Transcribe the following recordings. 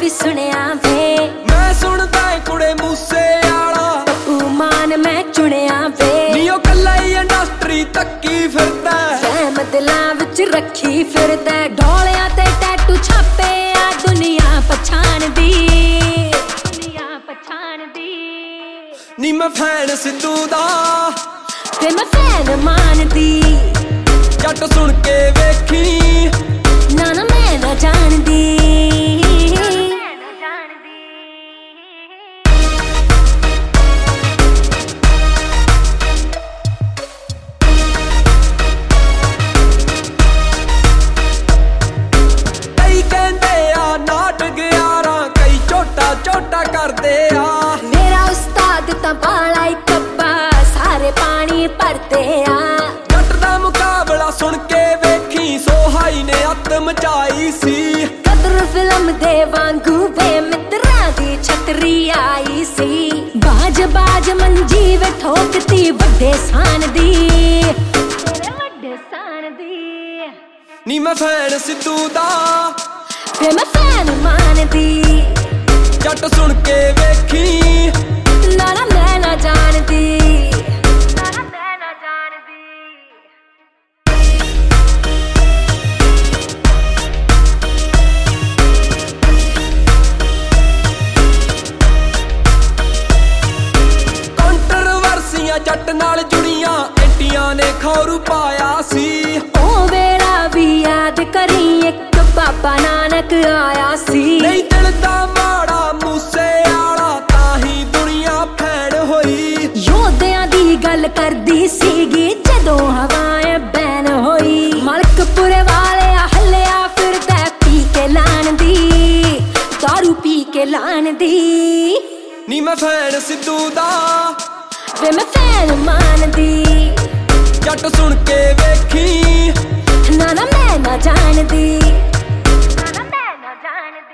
भी सुनिया वे। मैं सुनदा कुड़े मूसे आला मान मैं चुनिया वे। नीओ कल्ला ही इंडस्ट्री तक्की फिरदा फैम दिलां विच रखी फिरदा। ढोलियां ते टैटू छापे आ दुनिया पछाणदी, दुनिया पछाणदी। नी मैं फैन सिद्धू दा ते मैं फैन मानदी। जट सुन के वेखी ना ना मैं ना जानदी। कई कहंदे आ नाट 11 कई झोटा झोटा करदे आ। मेरा उस्ताद तां बाला ही कब्बा सारे पानी भरते आ। जट दा मुकाबला सुन के वेखी सोहाई ने अत मचाई सी। कदर फिल्म दे वांगू वे मित्रां दी छतरी आई सी। बाज बाज मंजी वे ठोकती वड्डे सान दी, तेरे वड्डे सान दी। नी मैं फैन सिद्धू दा ते मैं फैन मानदी। जट सुन के वेखी ना ना मैं ना जानदी, ना ना मैं ना जानदी। कंट्रोवर्सियां जट नाल जुड़ियां एंटियां ने खौरू पाया सी। ओ वेला भी याद करी एक बाबा नानक आया सी। नहीं दिल दा माड़ा मूसे आला ताही दुनिया फैन होई। योद्धियां दी गल करदी सीगी जदों हवाएं बैन होई। मलकपुरे वाले हल्लिया फिरदा पी के लान दी, दारू पी के लान दी। नी मैं फैन सिद्धू दा वे मैं फैन मानदी। जट सुन के वेखी ना ना मैं ना जानदी, ना ना मैं ना जानदी।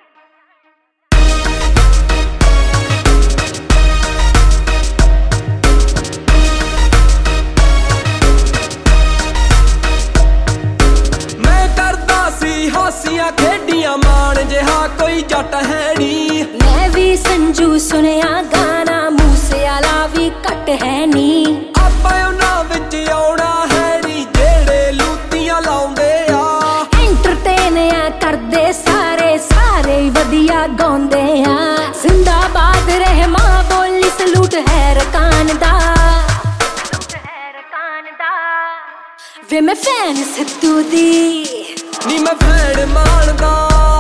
मैं करदा सी हासियां खेडियां मान जिहा कोई जट है नी। मैं भी संजू सुनिया गाना मूसे आला भी घट है नी। ਆਪਾਂ ਉਹਨਾਂ ਵਿੱਚ ਆਉਣਾ ਹੈ ਨੀ ਜਿਹੜੇ ਲੂਤੀਆਂ ਲਾਉਂਦੇ ਆ। एंटरटेन आ करदे सारे सारे वधिया गाउंदे आ। जिंदाबाद रहमा बोली सलूट है रकान दा, है रकान दा। वे मैं फैन सिद्धू दी नी मैं फैन मानदा।